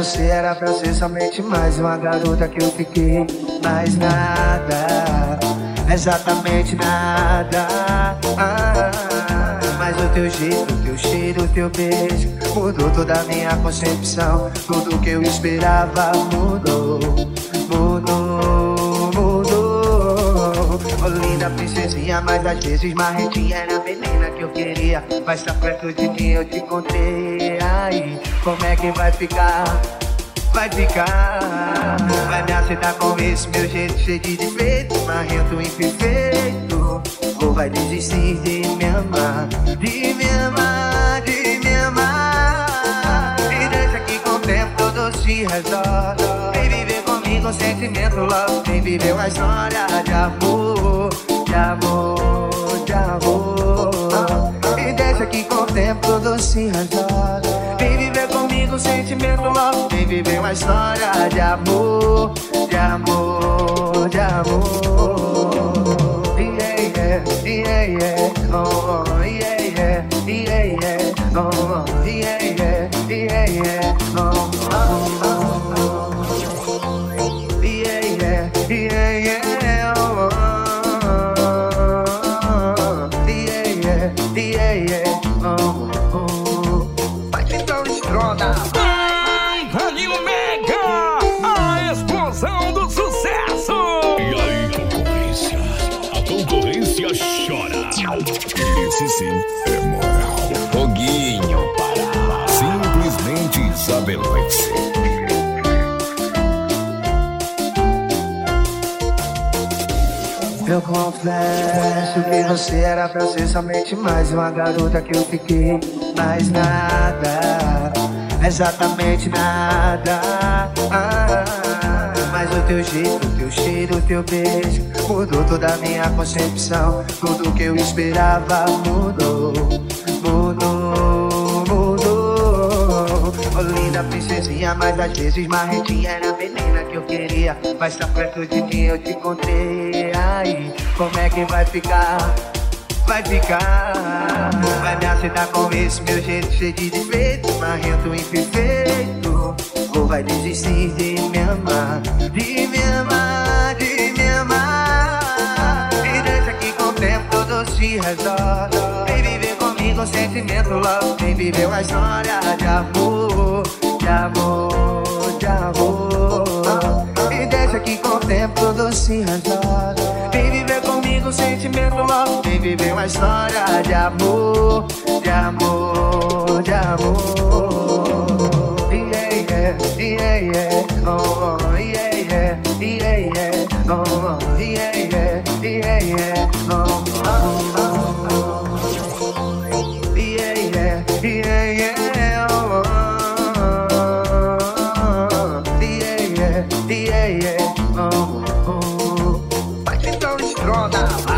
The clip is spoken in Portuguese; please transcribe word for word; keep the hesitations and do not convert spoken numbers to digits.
você era pra ser somente mais uma garota que eu fiquei. Mais nada, exatamente nada. ah, Mas o teu jeito, o teu cheiro, o teu beijo mudou toda a minha concepção. Tudo que eu esperava mudou, mudou, mudou. Oh, linda princesinha, mas às vezes marretinha. Era a menina que eu queria, mas tá perto de mim eu te encontrei. Aí, como é que vai ficar? Vai ficar, vai me aceitar com esse meu jeito cheio de defeito, marrento imperfeito, ou vai desistir de me amar, de me amar, de me amar? E deixa que com o tempo tudo se resolve. Vem viver comigo um sentimento logo, vem viver uma história de amor, de amor, de amor. E deixa que com o tempo tudo se resolve. Vem viver comigo um sentimento logo, vem viver uma história de amor, de amor, de amor. Yeah, yeah, yeah, yeah, oh, yeah, yeah, yeah, yeah, oh, yeah, yeah, yeah, yeah, oh, oh, oh. Yeah, yeah, yeah, yeah, oh, yeah, yeah, yeah, yeah, oh, oh. Vai então estronda. Danilo Mega, a explosão do sucesso. E aí, concorrência? A concorrência chora. Esse sim é moral. Foguinho para Simplesmente Isabelense. Eu confesso que você era pra ser somente mais uma garota que eu fiquei. Mais nada, exatamente nada. ah, Mas o teu jeito, o teu cheiro, o teu beijo mudou toda a minha concepção. Tudo que eu esperava mudou, mudou, mudou. Oh, linda princesinha, mas às vezes marretinha. Era a menina que eu queria, mas tá perto de mim eu te encontrei. Aí, como é que vai ficar? Vai ficar, vai me aceitar com esse meu jeito cheio de defeito, marrento imperfeito, ou vai desistir de me amar, de me amar, de me amar? E deixa que com o tempo tudo se resolve. Vem viver comigo um sentimento logo, vem viver uma história de amor, de amor, de amor. E deixa que com o tempo tudo se resolve. Vem viver comigo um sentimento logo, vem viver uma história de amor, de amor, de amor. Yeah, yeah, yeah, yeah, oh, yeah, yeah, yeah, yeah, oh, yeah, yeah, yeah, yeah, oh, oh, oh. Yeah, yeah, yeah, yeah, oh, yeah, yeah, yeah, yeah, oh, oh. Vai então estronda.